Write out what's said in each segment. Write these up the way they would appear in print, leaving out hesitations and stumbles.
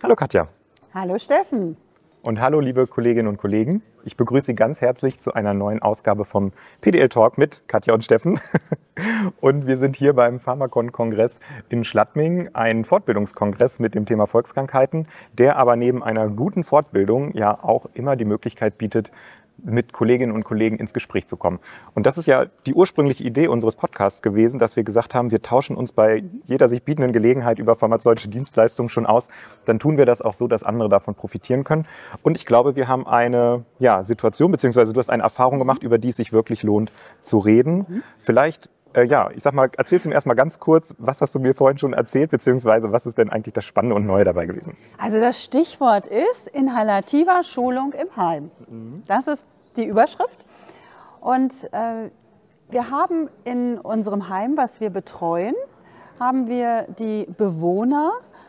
Hallo Katja. Hallo Steffen. Und hallo liebe Kolleginnen und Kollegen. Ich begrüße Sie ganz herzlich zu einer neuen Ausgabe vom PDL Talk mit Katja und Steffen. Und wir sind hier beim Pharmakon-Kongress in Schladming, ein Fortbildungskongress mit dem Thema Volkskrankheiten, der aber neben einer guten Fortbildung ja auch immer die Möglichkeit bietet, mit Kolleginnen und Kollegen ins Gespräch zu kommen. Und das ist ja die ursprüngliche Idee unseres Podcasts gewesen, dass wir gesagt haben, wir tauschen uns bei jeder sich bietenden Gelegenheit über pharmazeutische Dienstleistungen schon aus. Dann tun wir das auch so, dass andere davon profitieren können. Und ich glaube, wir haben eine Situation, beziehungsweise du hast eine Erfahrung gemacht, über die es sich wirklich lohnt zu reden. Vielleicht ich sag mal, erzählst du mir erstmal ganz kurz, was hast du mir vorhin schon erzählt, beziehungsweise was ist denn eigentlich das Spannende und Neue dabei gewesen? Also das Stichwort ist inhalativer Schulung im Heim. Das ist die Überschrift. Und wir haben in unserem Heim, was wir betreuen, haben wir die Bewohner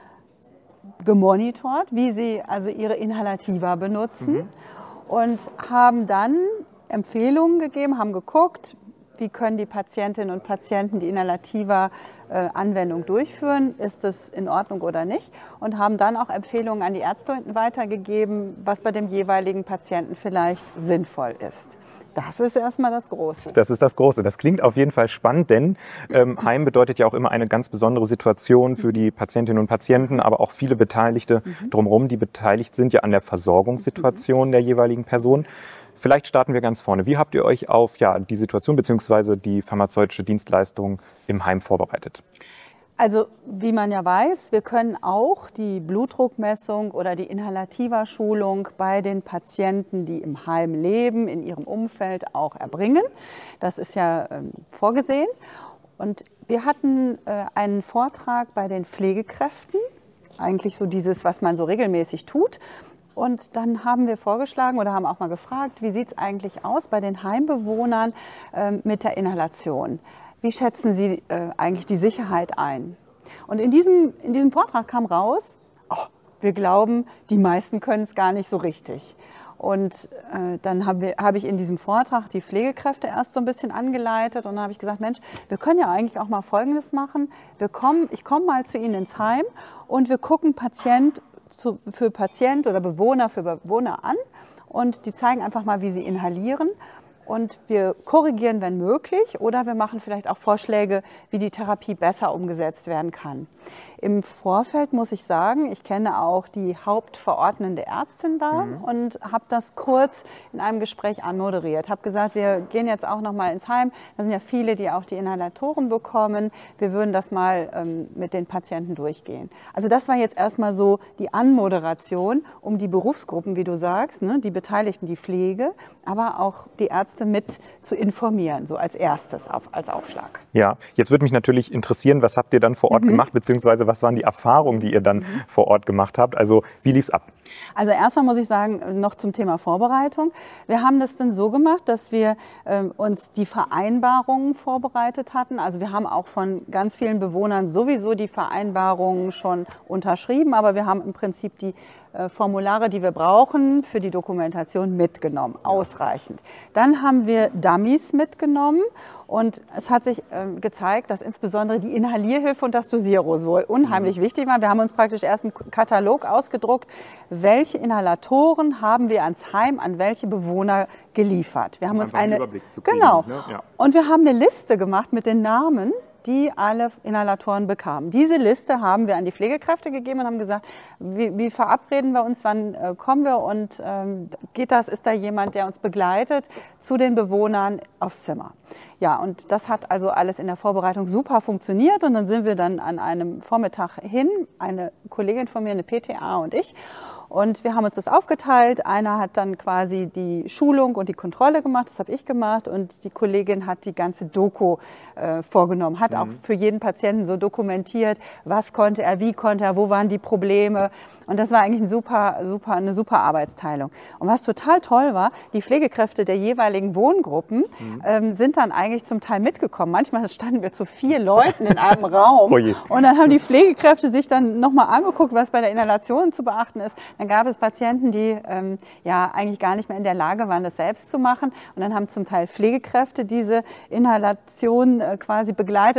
gemonitort, wie sie also ihre Inhalativa benutzen und haben dann Empfehlungen gegeben, haben geguckt, wie können die Patientinnen und Patienten die Inhalativa-Anwendung durchführen? Ist es in Ordnung oder nicht? Und haben dann auch Empfehlungen an die Ärzte weitergegeben, was bei dem jeweiligen Patienten vielleicht sinnvoll ist. Das ist erstmal das Große. Das ist das Große. Das klingt auf jeden Fall spannend, denn Heim bedeutet ja auch immer eine ganz besondere Situation für die Patientinnen und Patienten, aber auch viele Beteiligte drumherum, die beteiligt sind ja an der Versorgungssituation der jeweiligen Person. Vielleicht starten wir ganz vorne. Wie habt ihr euch auf die Situation bzw. die pharmazeutische Dienstleistung im Heim vorbereitet? Also wie man ja weiß, wir können auch die Blutdruckmessung oder die Inhalativa-Schulung bei den Patienten, die im Heim leben, in ihrem Umfeld auch erbringen. Das ist ja vorgesehen. Und wir hatten einen Vortrag bei den Pflegekräften, eigentlich so dieses, was man so regelmäßig tut. Und dann haben wir vorgeschlagen oder haben auch mal gefragt, wie sieht es eigentlich aus bei den Heimbewohnern mit der Inhalation? Wie schätzen Sie eigentlich die Sicherheit ein? Und in diesem Vortrag kam raus, wir glauben, die meisten können es gar nicht so richtig. Und dann habe ich in diesem Vortrag die Pflegekräfte erst so ein bisschen angeleitet und dann habe ich gesagt, Mensch, wir können ja eigentlich auch mal Folgendes machen. Ich komme mal zu Ihnen ins Heim und wir gucken für Patient oder Bewohner für Bewohner an und die zeigen einfach mal, wie sie inhalieren. Und wir korrigieren, wenn möglich, oder wir machen vielleicht auch Vorschläge, wie die Therapie besser umgesetzt werden kann. Im Vorfeld muss ich sagen, ich kenne auch die hauptverordnende Ärztin da und habe das kurz in einem Gespräch anmoderiert. Habe gesagt, wir gehen jetzt auch noch mal ins Heim. Da sind ja viele, die auch die Inhalatoren bekommen. Wir würden das mal mit den Patienten durchgehen. Also das war jetzt erstmal so die Anmoderation, um die Berufsgruppen, wie du sagst, ne, die Beteiligten, die Pflege, aber auch die Ärzte mit zu informieren, so als erstes, als Aufschlag. Ja, jetzt würde mich natürlich interessieren, was habt ihr dann vor Ort gemacht, beziehungsweise was waren die Erfahrungen, die ihr dann vor Ort gemacht habt? Also wie lief es ab? Also erstmal muss ich sagen, noch zum Thema Vorbereitung. Wir haben das dann so gemacht, dass wir uns die Vereinbarungen vorbereitet hatten. Also wir haben auch von ganz vielen Bewohnern sowieso die Vereinbarungen schon unterschrieben, aber wir haben im Prinzip die Formulare, die wir brauchen, für die Dokumentation mitgenommen, ausreichend. Dann haben wir Dummies mitgenommen und es hat sich gezeigt, dass insbesondere die Inhalierhilfe und das Dosierrosol unheimlich wichtig waren. Wir haben uns praktisch erst einen Katalog ausgedruckt, welche Inhalatoren haben wir ans Heim, an welche Bewohner geliefert. Wir haben uns einen Überblick zu kriegen, ne? Ja. Und wir haben eine Liste gemacht mit den Namen, die alle Inhalatoren bekamen. Diese Liste haben wir an die Pflegekräfte gegeben und haben gesagt, wie verabreden wir uns, wann kommen wir und ist da jemand, der uns begleitet zu den Bewohnern aufs Zimmer. Ja, und das hat also alles in der Vorbereitung super funktioniert und dann sind wir dann an einem Vormittag hin, eine Kollegin von mir, eine PTA und ich, und wir haben uns das aufgeteilt. Einer hat dann quasi die Schulung und die Kontrolle gemacht, das habe ich gemacht, und die Kollegin hat die ganze Doku vorgenommen, hat auch für jeden Patienten so dokumentiert, was konnte er, wie konnte er, wo waren die Probleme. Und das war eigentlich eine super Arbeitsteilung. Und was total toll war, die Pflegekräfte der jeweiligen Wohngruppen sind dann eigentlich zum Teil mitgekommen. Manchmal standen wir zu 4 Leuten in einem Raum. Und dann haben die Pflegekräfte sich dann nochmal angeguckt, was bei der Inhalation zu beachten ist. Dann gab es Patienten, die eigentlich gar nicht mehr in der Lage waren, das selbst zu machen. Und dann haben zum Teil Pflegekräfte diese Inhalation quasi begleitet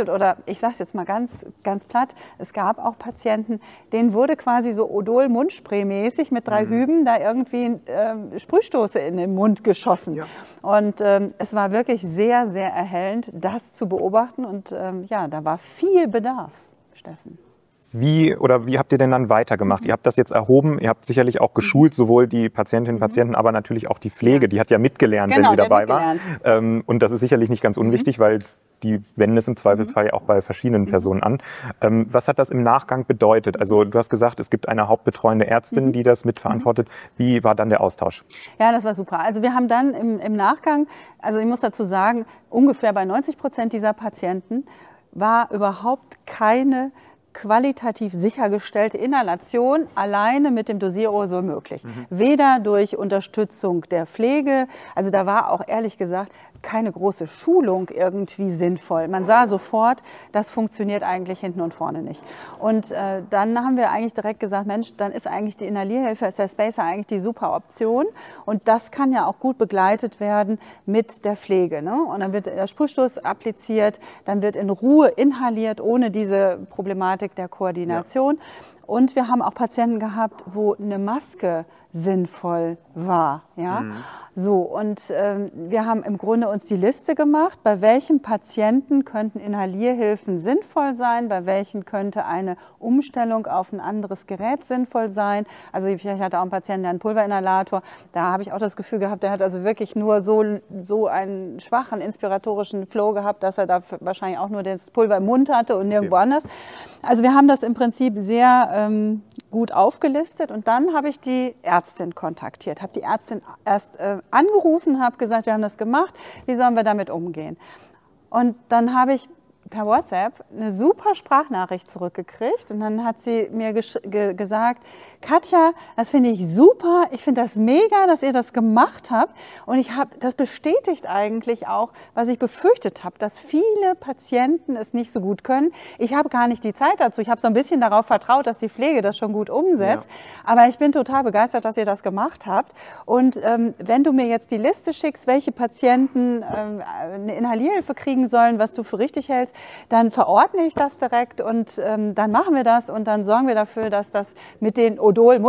wird. Oder ich sage es jetzt mal ganz platt, es gab auch Patienten, denen wurde quasi so Odol-Mundspray-mäßig mit 3 Hüben da irgendwie Sprühstoße in den Mund geschossen. Ja. Und es war wirklich sehr, sehr erhellend, das zu beobachten. Und ja, da war viel Bedarf, Steffen. Wie habt ihr denn dann weitergemacht? Ihr habt das jetzt erhoben, ihr habt sicherlich auch geschult, sowohl die Patientinnen und Patienten, aber natürlich auch die Pflege. Die hat ja mitgelernt, wenn sie dabei war. Und das ist sicherlich nicht ganz unwichtig, weil die wenden es im Zweifelsfall ja auch bei verschiedenen Personen an. Was hat das im Nachgang bedeutet? Also du hast gesagt, es gibt eine hauptbetreuende Ärztin, die das mitverantwortet. Wie war dann der Austausch? Ja, das war super. Also wir haben dann im Nachgang, also ich muss dazu sagen, ungefähr bei 90% dieser Patienten war überhaupt keine qualitativ sichergestellte Inhalation alleine mit dem Dosiererosol möglich. Weder durch Unterstützung der Pflege, also da war auch ehrlich gesagt keine große Schulung irgendwie sinnvoll. Man sah sofort, das funktioniert eigentlich hinten und vorne nicht. Und dann haben wir eigentlich direkt gesagt, Mensch, dann ist eigentlich die Inhalierhilfe, ist der Spacer eigentlich die super Option. Und das kann ja auch gut begleitet werden mit der Pflege. Ne? Und dann wird der Sprühstoß appliziert, dann wird in Ruhe inhaliert, ohne diese Problematik der Koordination. Ja. Und wir haben auch Patienten gehabt, wo eine Maske sinnvoll war. Ja? So, und wir haben im Grunde uns die Liste gemacht, bei welchen Patienten könnten Inhalierhilfen sinnvoll sein, bei welchen könnte eine Umstellung auf ein anderes Gerät sinnvoll sein. Also ich hatte auch einen Patienten, der einen Pulverinhalator, da habe ich auch das Gefühl gehabt, der hat also wirklich nur so einen schwachen inspiratorischen Flow gehabt, dass er da wahrscheinlich auch nur das Pulver im Mund hatte und nirgendwo anders. Also wir haben das im Prinzip sehr gut aufgelistet und dann habe ich die Ärztin kontaktiert, habe die Ärztin erst angerufen, habe gesagt, wir haben das gemacht, wie sollen wir damit umgehen? Und dann habe ich per WhatsApp eine super Sprachnachricht zurückgekriegt und dann hat sie mir gesagt, Katja, das finde ich super, ich finde das mega, dass ihr das gemacht habt und das bestätigt eigentlich auch, was ich befürchtet habe, dass viele Patienten es nicht so gut können. Ich habe gar nicht die Zeit dazu, ich habe so ein bisschen darauf vertraut, dass die Pflege das schon gut umsetzt, aber ich bin total begeistert, dass ihr das gemacht habt und wenn du mir jetzt die Liste schickst, welche Patienten eine Inhalierhilfe kriegen sollen, was du für richtig hältst, dann verordne ich das direkt und dann machen wir das und dann sorgen wir dafür, dass das mit den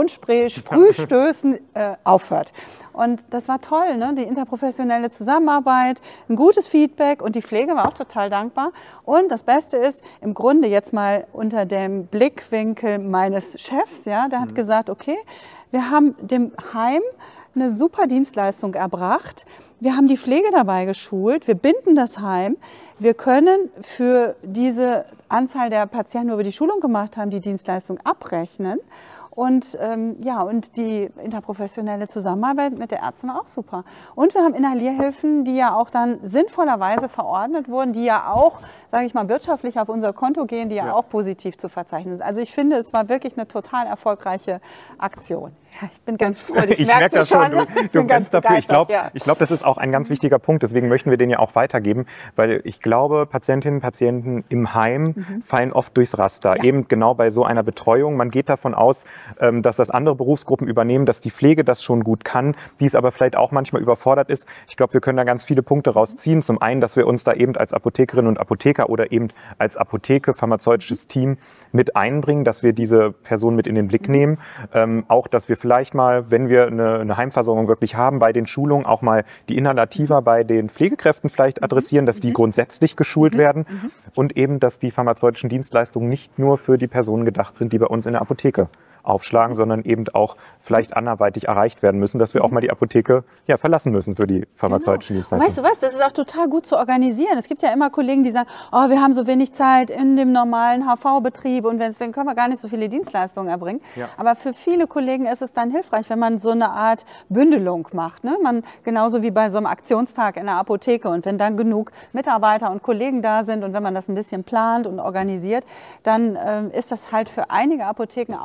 Odol-Mundspray-Sprühstößen aufhört. Und das war toll, ne? Die interprofessionelle Zusammenarbeit, ein gutes Feedback und die Pflege war auch total dankbar. Und das Beste ist, im Grunde jetzt mal unter dem Blickwinkel meines Chefs, ja, der hat gesagt, okay, wir haben dem Heim eine super Dienstleistung erbracht. Wir haben die Pflege dabei geschult, wir binden das Heim. Wir können für diese Anzahl der Patienten, wo wir die Schulung gemacht haben, die Dienstleistung abrechnen. Und und die interprofessionelle Zusammenarbeit mit der Ärztin war auch super. Und wir haben Inhalierhilfen, die ja auch dann sinnvollerweise verordnet wurden, die ja auch, sage ich mal, wirtschaftlich auf unser Konto gehen, die ja auch positiv zu verzeichnen sind. Also ich finde, es war wirklich eine total erfolgreiche Aktion. Ja, ich bin ganz froh. Ich merke das schon, du brennst dafür. Ich glaube, das ist auch ein ganz wichtiger Punkt. Deswegen möchten wir den ja auch weitergeben, weil ich glaube, Patientinnen und Patienten im Heim fallen oft durchs Raster. Ja. Eben genau bei so einer Betreuung. Man geht davon aus, dass das andere Berufsgruppen übernehmen, dass die Pflege das schon gut kann, die es aber vielleicht auch manchmal überfordert ist. Ich glaube, wir können da ganz viele Punkte rausziehen. Zum einen, dass wir uns da eben als Apothekerinnen und Apotheker oder eben als Apotheke, pharmazeutisches Team mit einbringen, dass wir diese Person mit in den Blick nehmen. Auch, dass wir vielleicht mal, wenn wir eine Heimversorgung wirklich haben, bei den Schulungen auch mal die Inhalativa bei den Pflegekräften vielleicht adressieren, dass die grundsätzlich geschult werden und eben, dass die pharmazeutischen Dienstleistungen nicht nur für die Personen gedacht sind, die bei uns in der Apotheke aufschlagen, sondern eben auch vielleicht anderweitig erreicht werden müssen, dass wir auch mal die Apotheke verlassen müssen für die pharmazeutischen Dienstleistungen. Weißt du was, das ist auch total gut zu organisieren. Es gibt ja immer Kollegen, die sagen, oh, wir haben so wenig Zeit in dem normalen HV-Betrieb und deswegen können wir gar nicht so viele Dienstleistungen erbringen. Ja. Aber für viele Kollegen ist es dann hilfreich, wenn man so eine Art Bündelung macht. Ne? Genauso wie bei so einem Aktionstag in der Apotheke. Und wenn dann genug Mitarbeiter und Kollegen da sind und wenn man das ein bisschen plant und organisiert, dann ist das halt für einige Apotheken auch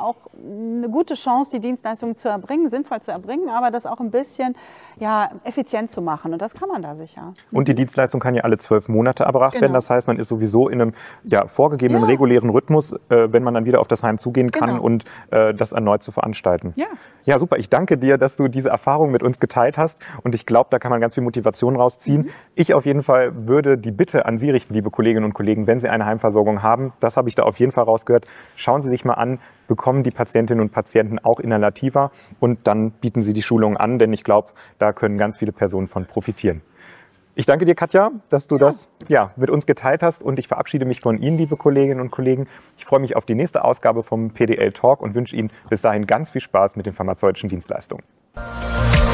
eine gute Chance, die Dienstleistungen zu erbringen, sinnvoll zu erbringen, aber das auch ein bisschen effizient zu machen. Und das kann man da sicher. Und die Dienstleistung kann ja alle 12 Monate erbracht werden. Das heißt, man ist sowieso in einem vorgegebenen regulären Rhythmus, wenn man dann wieder auf das Heim zugehen kann und das erneut zu veranstalten. Ja, super. Ich danke dir, dass du diese Erfahrung mit uns geteilt hast. Und ich glaube, da kann man ganz viel Motivation rausziehen. Ich auf jeden Fall würde die Bitte an Sie richten, liebe Kolleginnen und Kollegen, wenn Sie eine Heimversorgung haben, das habe ich da auf jeden Fall rausgehört, schauen Sie sich mal an, bekommen die Patientinnen und Patienten auch inhalativer und dann bieten Sie die Schulungen an, denn ich glaube, da können ganz viele Personen von profitieren. Ich danke dir, Katja, dass du das mit uns geteilt hast und ich verabschiede mich von Ihnen, liebe Kolleginnen und Kollegen. Ich freue mich auf die nächste Ausgabe vom PDL Talk und wünsche Ihnen bis dahin ganz viel Spaß mit den pharmazeutischen Dienstleistungen.